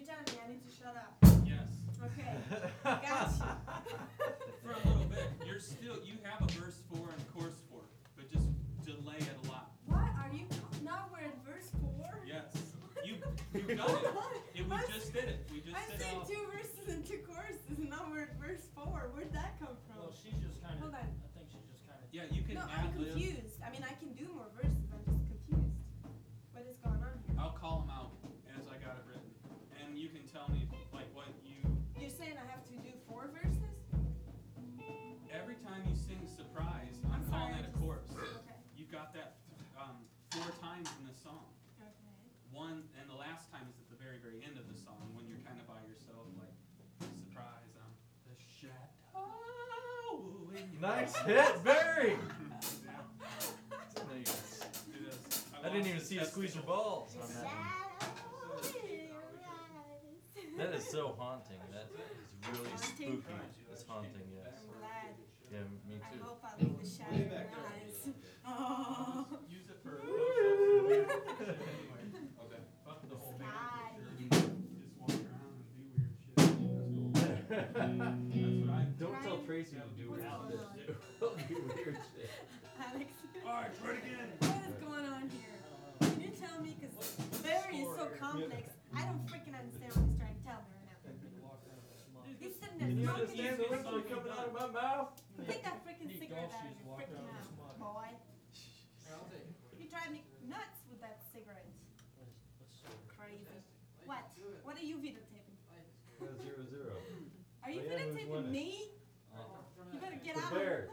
telling me I need to shut up. Yes. Okay. Gotcha. For a little bit. You have a verse 4 and chorus 4, but just delay it a lot. What are you? Now we're at verse 4? Yes. You've done it. We just did it. We just I did said it. 2 verses and 2 choruses, and now we're at verse 4. Where'd that come from? Well, she's just kind of. Hold on. I think she's just kind of. Yeah, you can No, I'm ad-lib. confused. I mean, I can do more verses. I'm just confused. What is going on here? I'll call them out as I got it written. And you can tell me, like, what you... You're saying I have to do 4 verses? Every time you sing surprise, I'm calling it a chorus. Okay. You've got that 4 times in the song. Okay. One, and the last time is at the very, very end of the song when you're kind of by yourself, like, surprise, I'm the shadow. Nice hit, Barry! Yeah, Nice. it is. I didn't even see you squeeze your balls on that one. That is so haunting. That is really Haunting? spooky. It's haunting, yes. I'm glad. Yeah, me I too. hope I leave the shadow in my eyes. Oh. Use it for anyway. Okay. Fuck the whole Sky. Just walk around and do weird shit. That's what I do. Don't tell Tracy to do What's weird going shit. on? Do weird shit. Alex. Alright, try it again. What is going on here? Can you tell me? Because Barry is so complex. I don't freaking understand what he's trying to tell me right now. He's sitting there Can you smoking understand his the liquid freaking coming out of my mouth? Take that freaking Need cigarette golf out of shoes your walking freaking around mouth, with boy. You drive me nuts with that cigarette. Crazy. What? What are you videotaping? 0-0. Are you Oh, yeah, who's videotaping winning? me? You better get The out. Bears.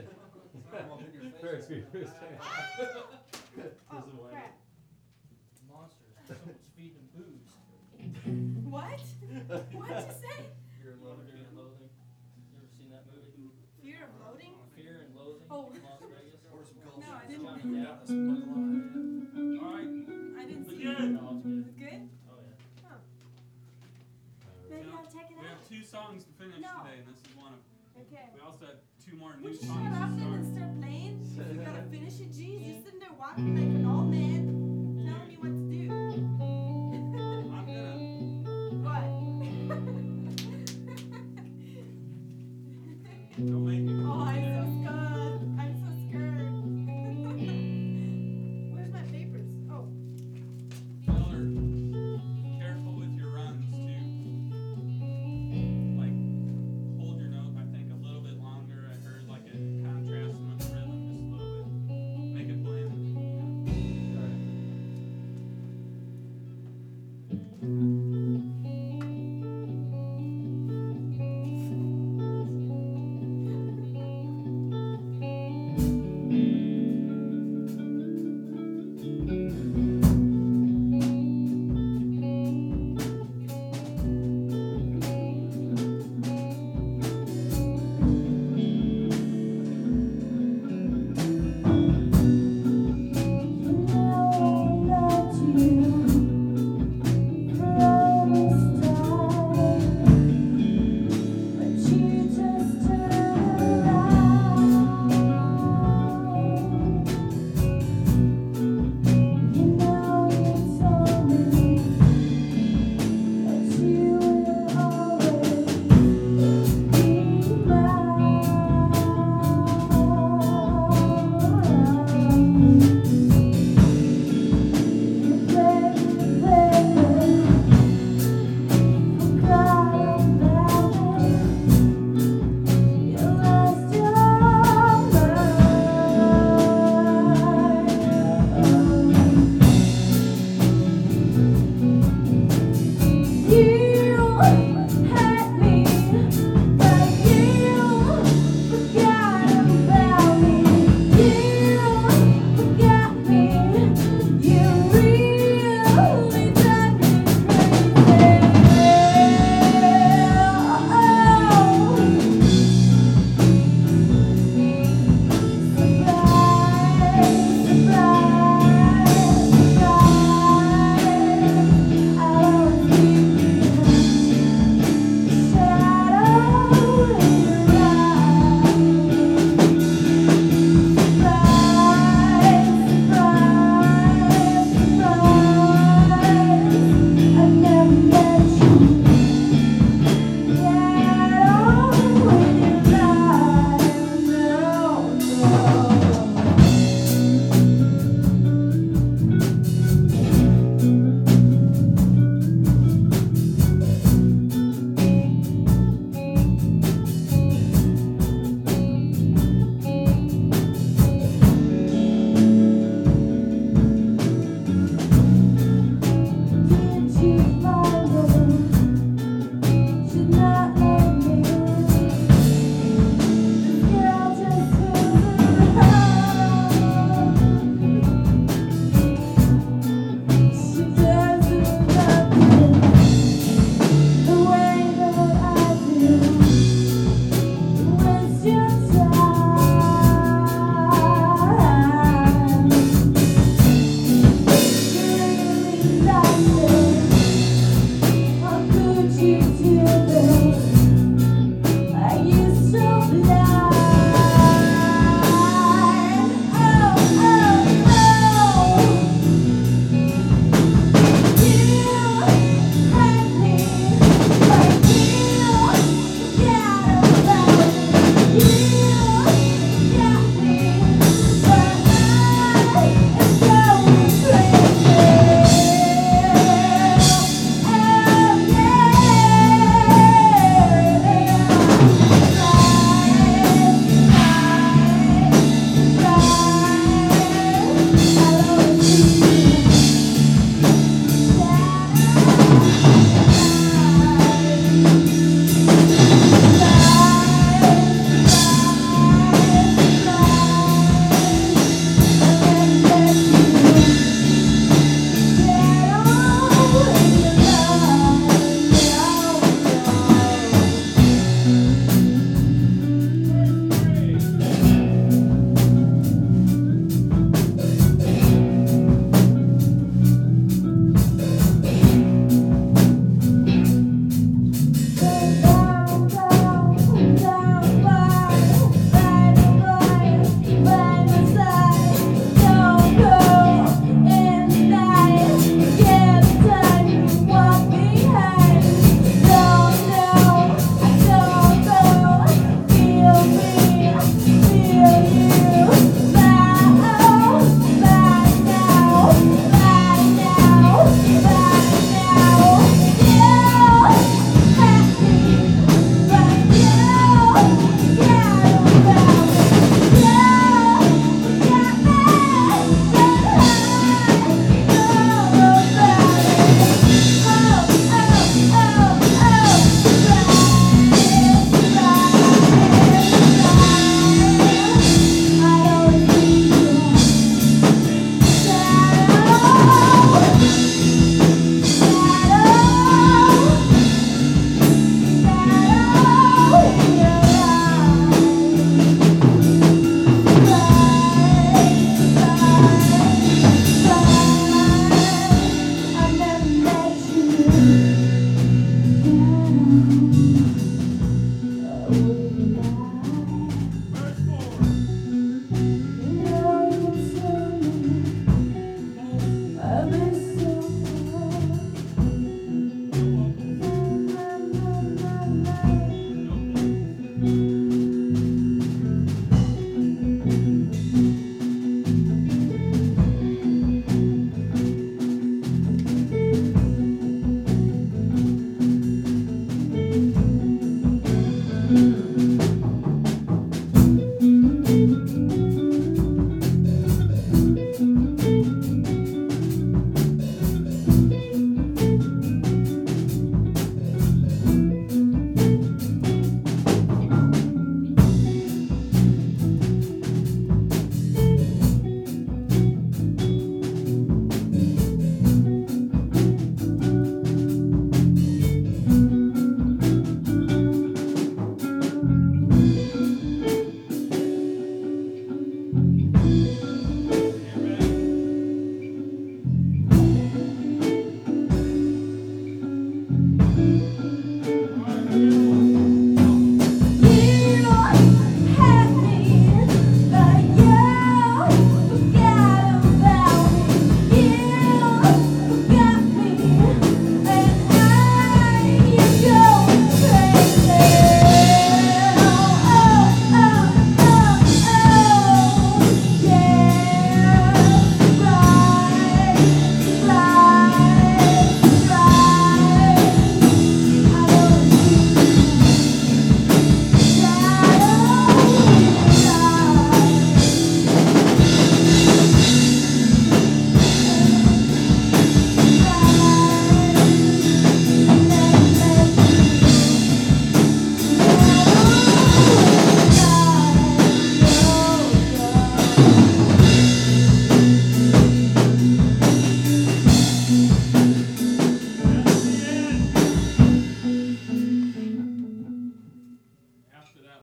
Bears beat Bears. Oh, crap. Monsters. Someone's feeding them booze. What? What'd you say? Fear and Loathing. You ever seen that movie? Fear of loading? Fear and Loathing. Oh. in Las Vegas. No, I didn't. Johnny Depp. Alright. I didn't see Again. it. No, it's Is good. it good? Oh yeah. Huh. Maybe Yeah. I'll check it We have out. 2 songs to finish No. today, and this is one of them. Okay. We also have 2 more Would new you songs shut to up then start. and start playing? You gotta finish it, jeez. You're sitting there walking like an old man